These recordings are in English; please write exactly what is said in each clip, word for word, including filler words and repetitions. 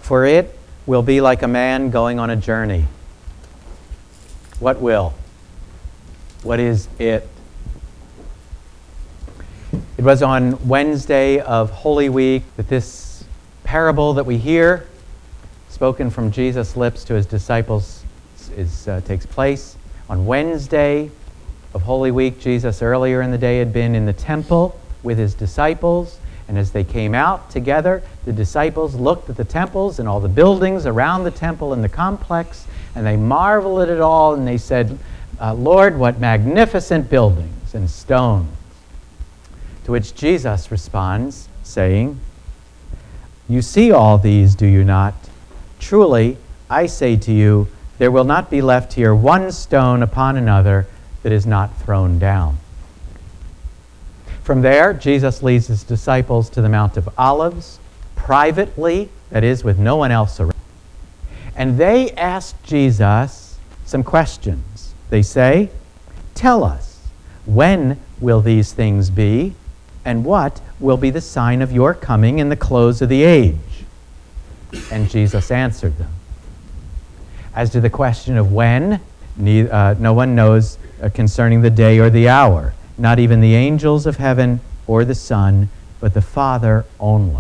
For it will be like a man going on a journey. What will? What is it? It was on Wednesday of Holy Week that this parable that we hear, spoken from Jesus' lips to his disciples, is, uh, takes place. On Wednesday of Holy Week, Jesus earlier in the day had been in the temple with his disciples, and as they came out together, the disciples looked at the temples and all the buildings around the temple and the complex, and they marveled at it all, and they said, uh, Lord, what magnificent buildings and stones. To which Jesus responds, saying, you see all these, do you not? Truly, I say to you, there will not be left here one stone upon another that is not thrown down. From there, Jesus leads his disciples to the Mount of Olives, privately, that is, with no one else around. And they ask Jesus some questions. They say, tell us, when will these things be? And what will be the sign of your coming in the close of the age? And Jesus answered them. As to the question of when, ne- uh, no one knows uh, concerning the day or the hour, not even the angels of heaven or the Son, but the Father only.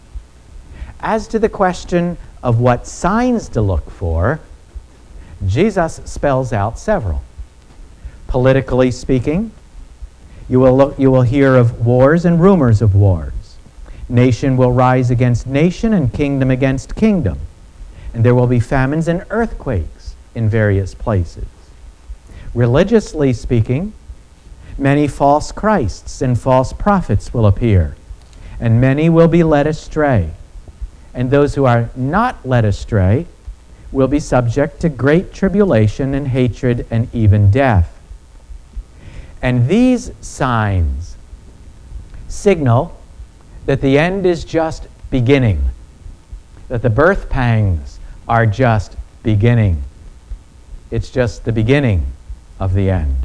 As to the question of what signs to look for, Jesus spells out several. Politically speaking, you will, look, you will hear of wars and rumors of wars. Nation will rise against nation and kingdom against kingdom. And there will be famines and earthquakes in various places. Religiously speaking, many false Christs and false prophets will appear, and many will be led astray. And those who are not led astray will be subject to great tribulation and hatred and even death. And these signs signal that the end is just beginning, that the birth pangs are just beginning. It's just the beginning of the end.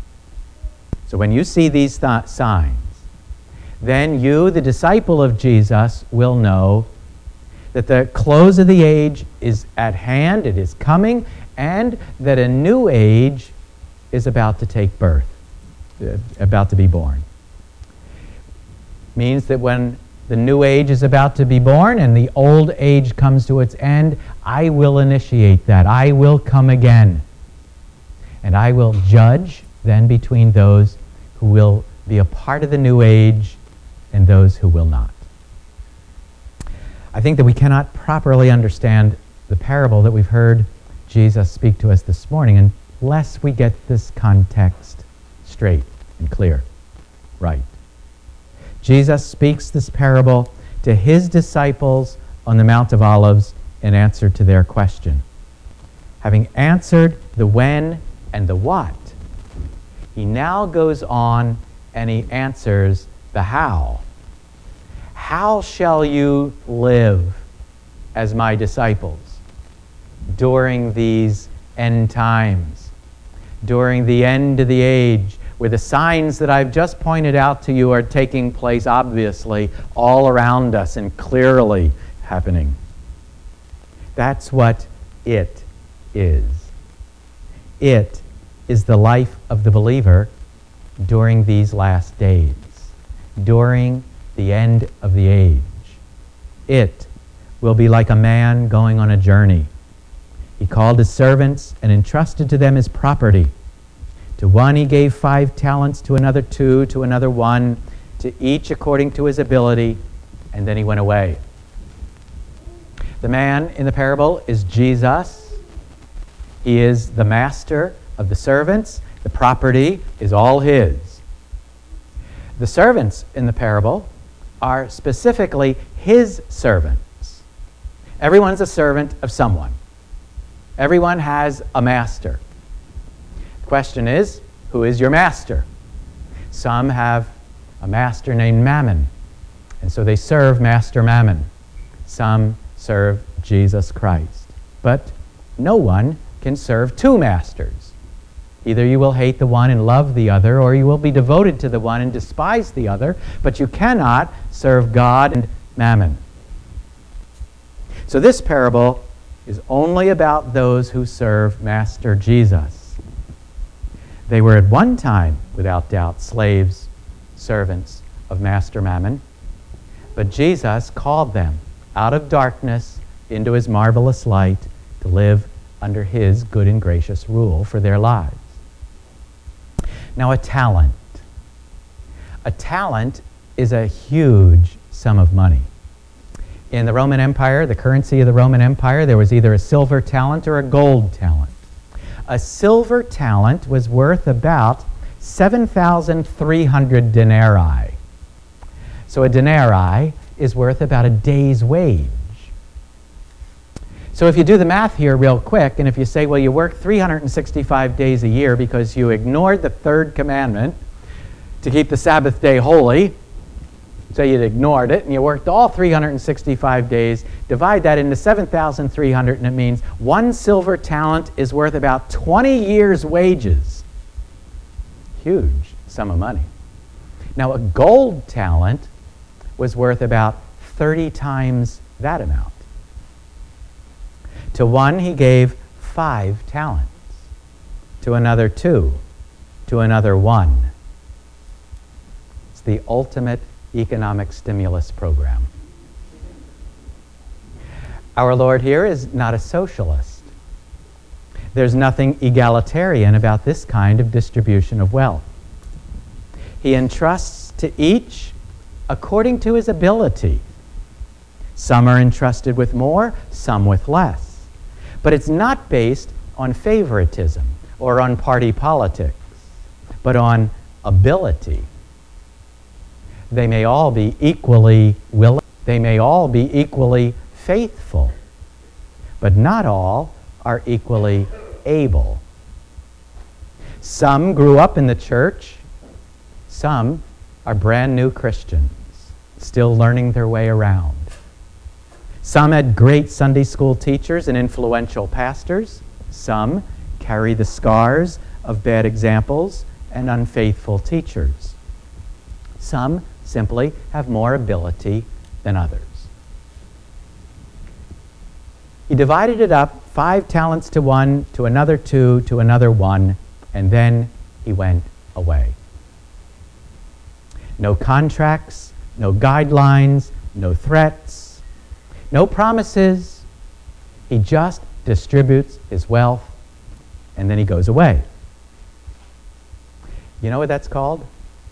So when you see these th- signs, then you, the disciple of Jesus, will know that the close of the age is at hand, it is coming, and that a new age is about to take birth, uh, about to be born. Means that when the new age is about to be born and the old age comes to its end, I will initiate that. I will come again. And I will judge then between those who will be a part of the new age and those who will not. I think that we cannot properly understand the parable that we've heard Jesus speak to us this morning unless we get this context straight and clear, right. Jesus speaks this parable to his disciples on the Mount of Olives in answer to their question. Having answered the when and the what, he now goes on and he answers the how. How shall you live as my disciples during these end times, during the end of the age, where the signs that I've just pointed out to you are taking place obviously all around us and clearly happening? That's what it is. It is the life of the believer during these last days, during the end of the age. It will be like a man going on a journey. He called his servants and entrusted to them his property. To one he gave five talents, to another two, to another one, to each according to his ability, and then he went away. The man in the parable is Jesus. He is the master of the servants. The property is all his. The servants in the parable are specifically his servants. Everyone's a servant of someone. Everyone has a master. The question is, who is your master? Some have a master named Mammon, and so they serve Master Mammon. Some serve Jesus Christ. But no one can serve two masters. Either you will hate the one and love the other, or you will be devoted to the one and despise the other, but you cannot serve God and Mammon. So this parable is only about those who serve Master Jesus. They were at one time, without doubt, slaves, servants of Master Mammon, but Jesus called them out of darkness into his marvelous light to live under his good and gracious rule for their lives. Now, a talent. A talent is a huge sum of money. In the Roman Empire, the currency of the Roman Empire, there was either a silver talent or a gold talent. A silver talent was worth about seven thousand three hundred denarii. So a denarii is worth about a day's wage. So if you do the math here real quick, and if you say, well, you work three hundred sixty-five days a year because you ignored the third commandment to keep the Sabbath day holy, so you ignored it, and you worked all three hundred sixty-five days, divide that into seven thousand three hundred, and it means one silver talent is worth about twenty years' wages. Huge sum of money. Now, a gold talent was worth about thirty times that amount. To one he gave five talents, to another two, to another one. It's the ultimate economic stimulus program. Our Lord here is not a socialist. There's nothing egalitarian about this kind of distribution of wealth. He entrusts to each according to his ability. Some are entrusted with more, some with less. But it's not based on favoritism or on party politics, but on ability. They may all be equally willing. They may all be equally faithful, but not all are equally able. Some grew up in the church. Some are brand new Christians, still learning their way around. Some had great Sunday school teachers and influential pastors. Some carry the scars of bad examples and unfaithful teachers. Some simply have more ability than others. He divided it up, five talents to one, to another two, to another one, and then he went away. No contracts, no guidelines, no threats, no promises. He just distributes his wealth, and then he goes away. You know what that's called?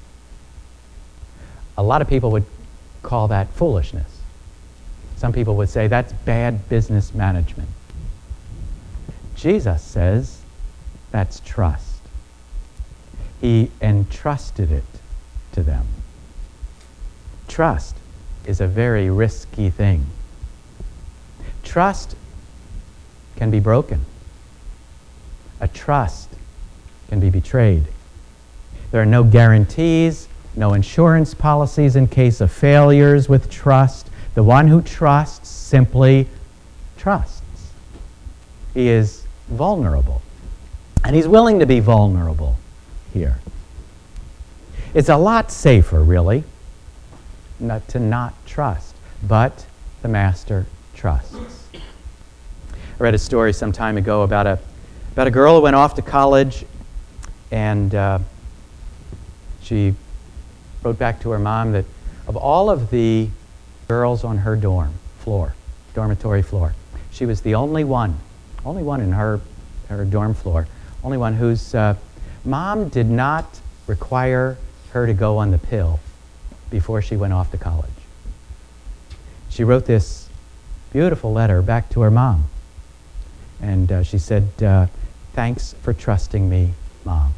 A lot of people would call that foolishness. Some people would say that's bad business management. Jesus says that's trust. He entrusted it to them. Trust is a very risky thing. Trust can be broken. A trust can be betrayed. There are no guarantees, no insurance policies in case of failures with trust. The one who trusts simply trusts. He is vulnerable. And he's willing to be vulnerable here. It's a lot safer, really, not to not trust, but the master trusts. I read a story some time ago about a about a girl who went off to college, and uh, she wrote back to her mom that of all of the girls on her dorm floor, dormitory floor, she was the only one, only one in her her dorm floor, only one whose uh, mom did not require her to go on the pill before she went off to college. She wrote this beautiful letter back to her mom. And uh, she said, uh, thanks for trusting me, Mom.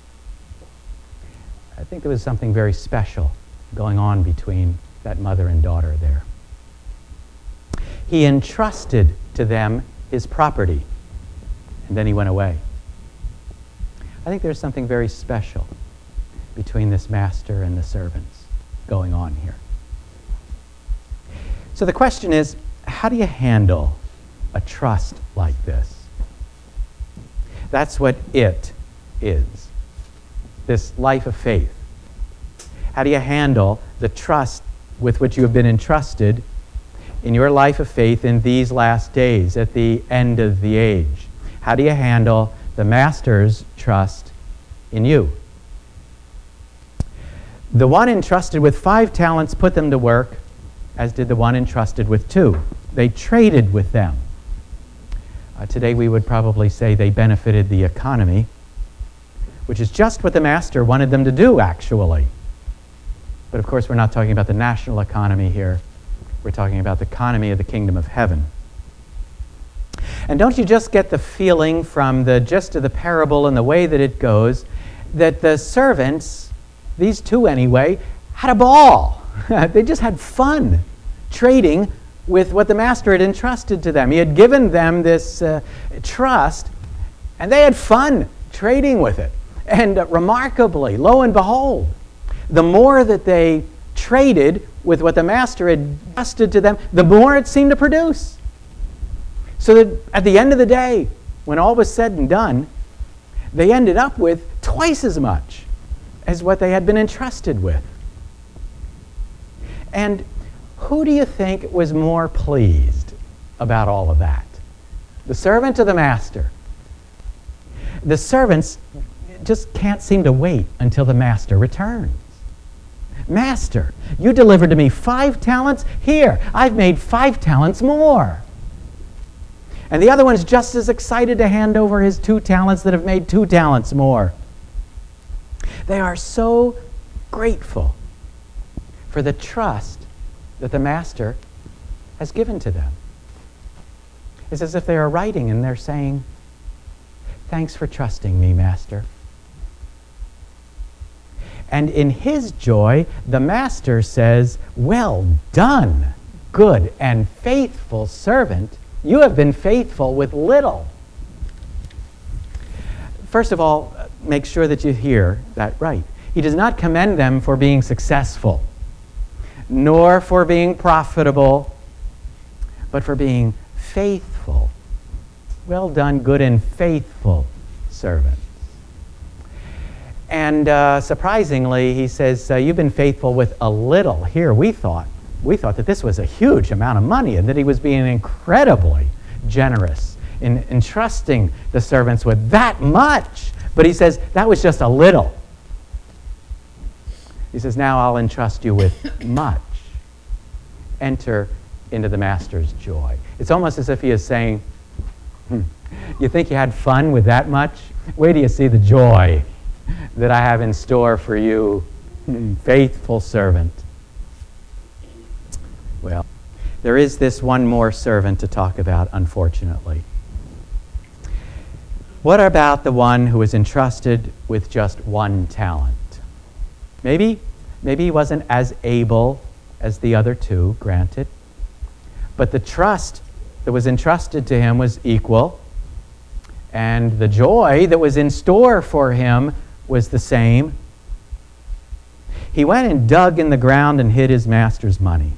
I think there was something very special going on between that mother and daughter there. He entrusted to them his property, and then he went away. I think there's something very special between this master and the servants going on here. So the question is, how do you handle a trust like this? That's what it is, this life of faith. How do you handle the trust with which you have been entrusted in your life of faith in these last days, at the end of the age? How do you handle the master's trust in you? The one entrusted with five talents put them to work, as did the one entrusted with two. They traded with them. Uh, today we would probably say they benefited the economy, which is just what the master wanted them to do, actually. But of course, we're not talking about the national economy here. We're talking about the economy of the kingdom of heaven. And don't you just get the feeling from the gist of the parable and the way that it goes that the servants, these two anyway, had a ball. They just had fun trading with what the master had entrusted to them. He had given them this uh, trust, and they had fun trading with it. And uh, remarkably, lo and behold, the more that they traded with what the master had entrusted to them, the more it seemed to produce. So that at the end of the day, when all was said and done, they ended up with twice as much as what they had been entrusted with. And who do you think was more pleased about all of that? The servant or the master? The servants just can't seem to wait until the master returns. Master, you delivered to me five talents. Here, I've made five talents more. And the other one's just as excited to hand over his two talents that have made two talents more. They are so grateful for the trust that the master has given to them. It's as if they are writing and they're saying, "Thanks for trusting me, master." And in his joy, the master says, "Well done, good and faithful servant. You have been faithful with little." First of all, make sure that you hear that right. He does not commend them for being successful, nor for being profitable, but for being faithful. Well done, good and faithful servant. And uh, surprisingly, he says, uh, you've been faithful with a little. Here, we thought, we thought that this was a huge amount of money and that he was being incredibly generous in entrusting the servants with that much. But he says, that was just a little. He says, now I'll entrust you with much. Enter into the master's joy. It's almost as if he is saying, hmm, you think you had fun with that much? Wait till you see the joy that I have in store for you, faithful servant. Well, there is this one more servant to talk about, unfortunately. What about the one who was entrusted with just one talent? Maybe, maybe he wasn't as able as the other two, granted, but the trust that was entrusted to him was equal, and the joy that was in store for him was the same. He went and dug in the ground and hid his master's money.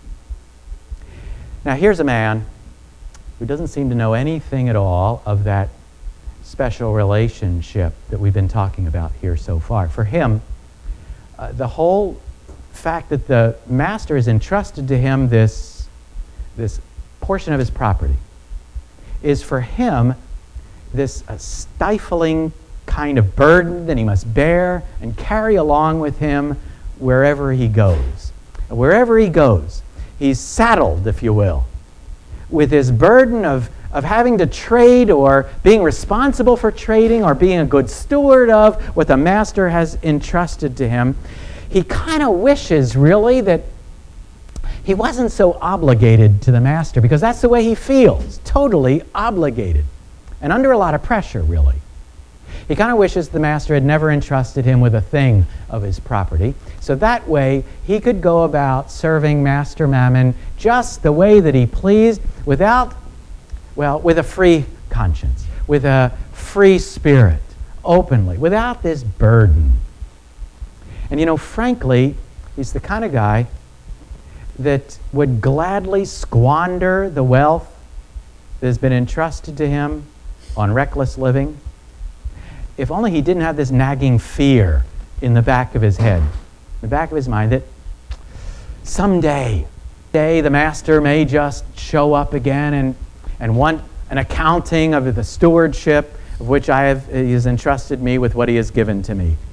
Now here's a man who doesn't seem to know anything at all of that special relationship that we've been talking about here so far. For him, uh, the whole fact that the master has entrusted to him this, this portion of his property is for him this uh, stifling kind of burden that he must bear and carry along with him wherever he goes. Wherever he goes, he's saddled, if you will, with his burden of, of having to trade or being responsible for trading or being a good steward of what the master has entrusted to him. He kind of wishes, really, that he wasn't so obligated to the master, because that's the way he feels, totally obligated and under a lot of pressure, really. He kind of wishes the master had never entrusted him with a thing of his property, so that way he could go about serving Master Mammon just the way that he pleased, without, well, with a free conscience, with a free spirit, openly, without this burden. And you know, frankly, he's the kind of guy that would gladly squander the wealth that has been entrusted to him on reckless living, if only he didn't have this nagging fear in the back of his head, in the back of his mind, that someday day the master may just show up again and, and want an accounting of the stewardship of which I have, he has entrusted me with what he has given to me.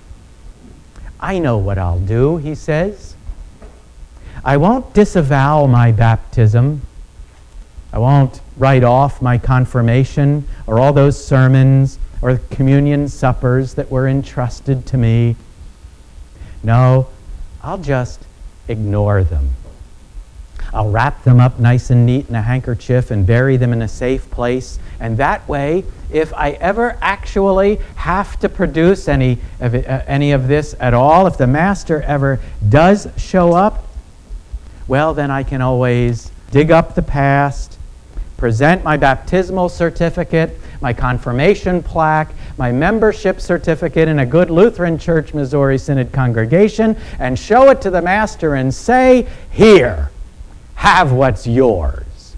I know what I'll do, he says. I won't disavow my baptism. I won't write off my confirmation or all those sermons or communion suppers that were entrusted to me. No, I'll just ignore them. I'll wrap them up nice and neat in a handkerchief and bury them in a safe place. And that way, if I ever actually have to produce any of, it, uh, any of this at all, if the master ever does show up, well, then I can always dig up the past, present my baptismal certificate, my confirmation plaque, my membership certificate in a good Lutheran Church Missouri Synod congregation, and show it to the master and say, "Here, have what's yours."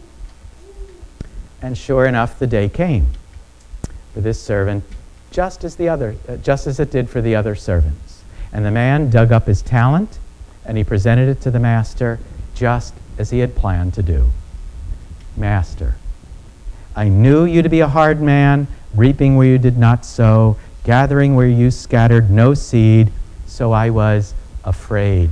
And sure enough, the day came for this servant, just as the other, uh, just as it did for the other servants. And the man dug up his talent, and he presented it to the master, just as he had planned to do. "Master, I knew you to be a hard man, reaping where you did not sow, gathering where you scattered no seed, so I was afraid."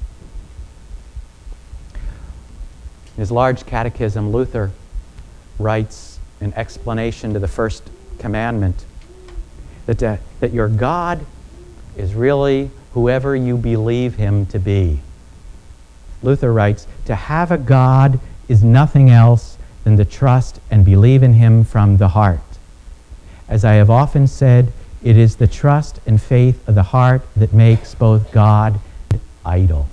In his large catechism, Luther writes in explanation to the first commandment that, uh, that your God is really whoever you believe him to be. Luther writes, "To have a God is nothing else than to trust and believe in him from the heart. As I have often said, it is the trust and faith of the heart that makes both God and idol."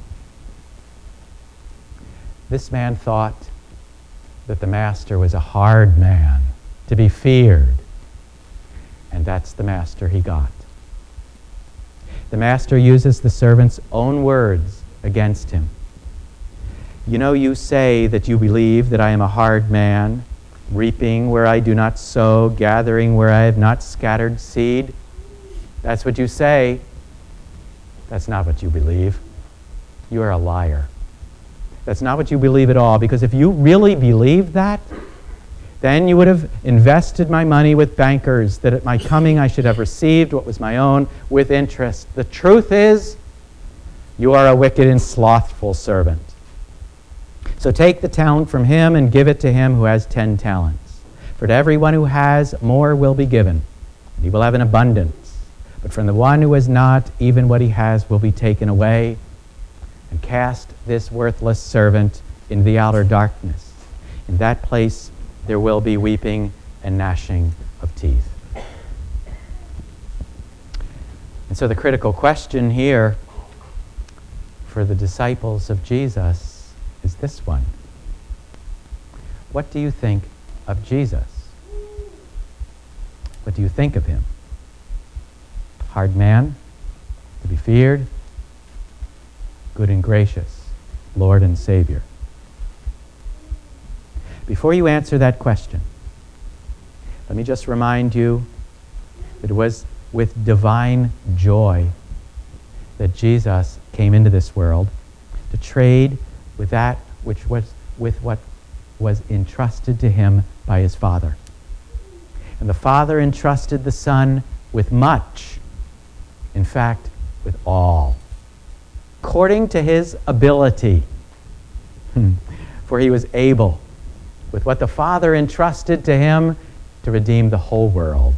This man thought that the master was a hard man, to be feared. And that's the master he got. The master uses the servant's own words against him. "You know, you say that you believe that I am a hard man, reaping where I do not sow, gathering where I have not scattered seed. That's what you say. That's not what you believe. You are a liar. That's not what you believe at all, because if you really believed that, then you would have invested my money with bankers, that at my coming I should have received what was my own with interest. The truth is, you are a wicked and slothful servant. So take the talent from him and give it to him who has ten talents. For to everyone who has, more will be given, and he will have an abundance. But from the one who has not, even what he has will be taken away. And cast this worthless servant into the outer darkness. In that place there will be weeping and gnashing of teeth." And so the critical question here for the disciples of Jesus is this one. What do you think of Jesus? What do you think of him? Hard man, to be feared, good and gracious, Lord and Savior. Before you answer that question, let me just remind you that it was with divine joy that Jesus came into this world to trade with that which was with what was entrusted to him by his Father. And the Father entrusted the Son with much, in fact, with all, according to his ability. For he was able, with what the Father entrusted to him, to redeem the whole world.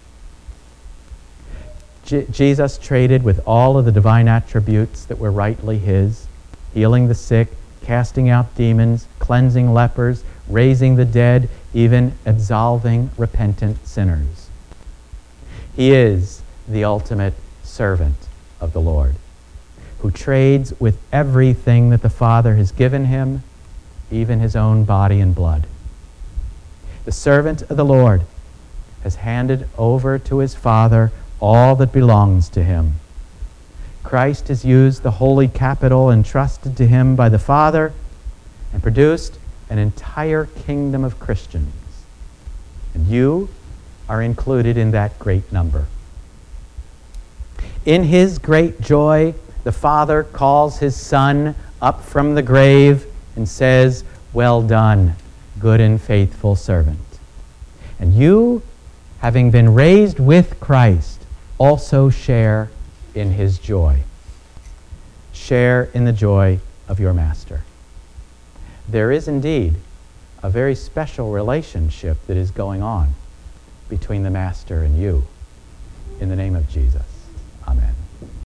Je- Jesus traded with all of the divine attributes that were rightly his, healing the sick, casting out demons, cleansing lepers, raising the dead, even absolving repentant sinners. He is the ultimate servant of the Lord, who trades with everything that the Father has given him, even his own body and blood. The servant of the Lord has handed over to his Father all that belongs to him. Christ has used the holy capital entrusted to him by the Father and produced an entire kingdom of Christians. And you are included in that great number. In his great joy, the Father calls his Son up from the grave and says, "Well done, good and faithful servant." And you, having been raised with Christ, also share in his joy. Share in the joy of your master. There is indeed a very special relationship that is going on between the master and you. In the name of Jesus, amen.